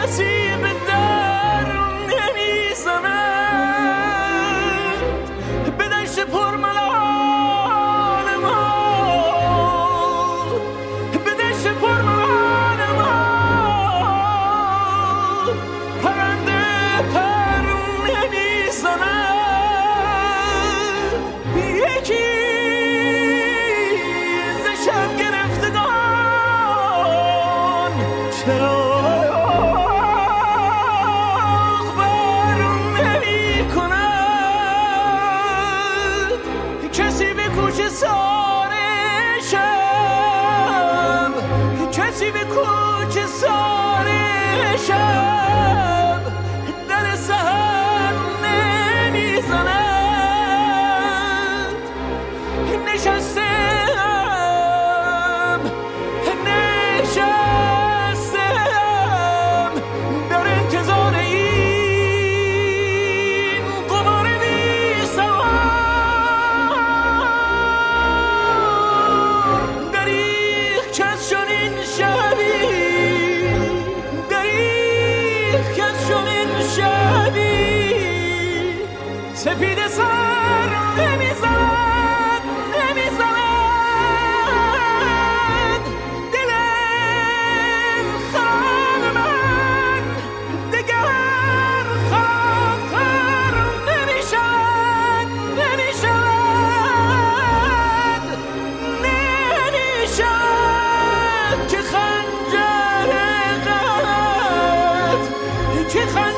کسی به در نمیزند به دشت پرملال ما، به دشت پرملال ما پرنده پر نمیزند. یکی ز شب گرفتگان چراغ بر نمی کند، کسی به کوچه سار شب، کسی به کوچه سار شب در سحر نمیزند. نشستم در انتظار این قمار بی سوار. دریغ کس چنین شبی، دریغ کس چنین شبی سپیده سر نمیزند، نمیزند. دل خال من دگر خاکتر نمیشد، نمیشد، نمیشد که خنجر قلبت، که خنجر